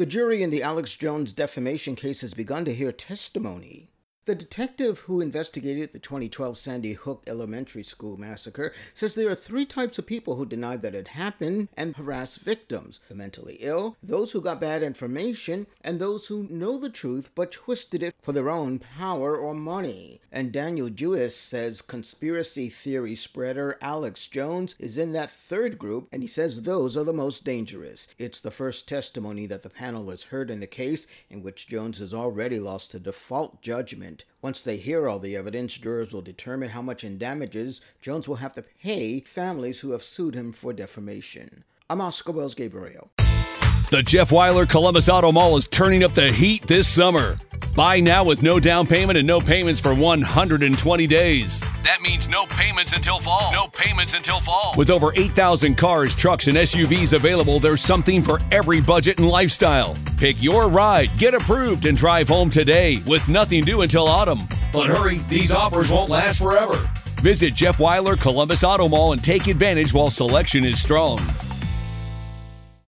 The jury in the Alex Jones defamation case has begun to hear testimony. The detective who investigated the 2012 Sandy Hook Elementary School massacre says there are three types of people who deny that it happened and harass victims: the mentally ill, those who got bad information, and those who know the truth but twisted it for their own power or money. And Daniel Jewis says conspiracy theory spreader Alex Jones is in that third group, and he says those are the most dangerous. It's the first testimony that the panel has heard in the case in which Jones has already lost a default judgment. Once they hear all the evidence, jurors will determine how much in damages Jones will have to pay families who have sued him for defamation. I'm Oscar Wells Gabriel. The Jeff Weiler Columbus Auto Mall is turning up the heat this summer. Buy now with no down payment and no payments for 120 days. That means no payments until fall. No payments until fall. With over 8,000 cars, trucks, and SUVs available, there's something for every budget and lifestyle. Pick your ride, get approved, and drive home today with nothing due until autumn. But hurry, these offers won't last forever. Visit Jeff Weiler Columbus Auto Mall and take advantage while selection is strong.